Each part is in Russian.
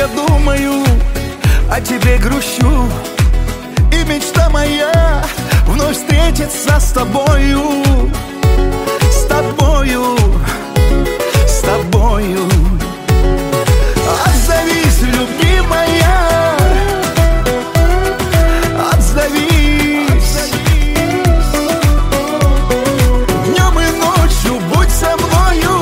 тебе думаю, о тебе грущу. И мечта моя вновь встретиться с тобою. С тобою, с тобою. Отзовись, любимая, отзовись. Днем и ночью будь со мною.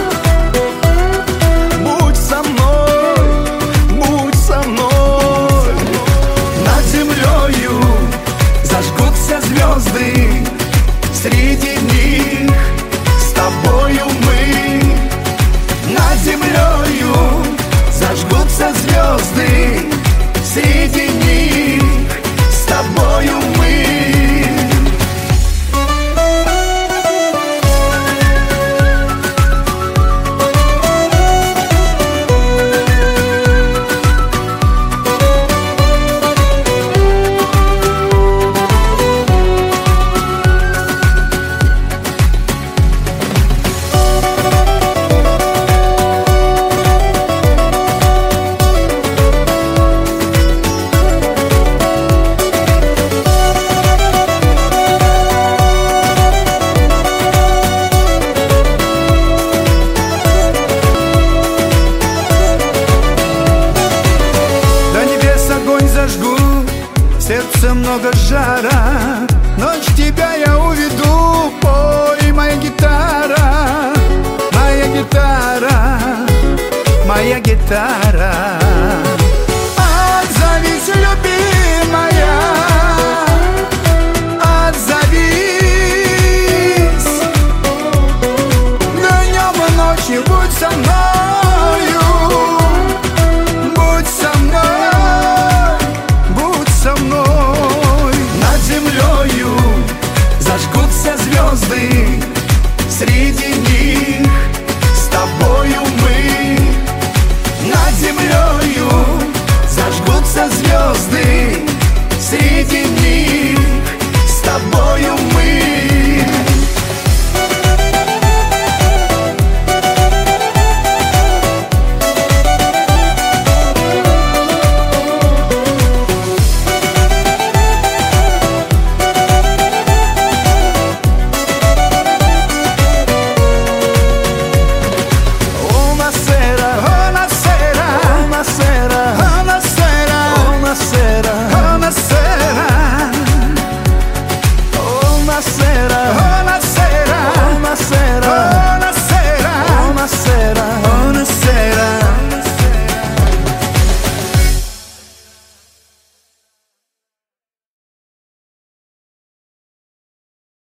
Будь со мной, будь со мной. Над землею зажгутся звезды. Среди них с тобою мы. Над землею зажгутся звезды. Среди них с тобою мы. Зажгу, в сердце много жара. Ночь тебя я уведу. Пой, моя гитара, моя гитара, моя гитара.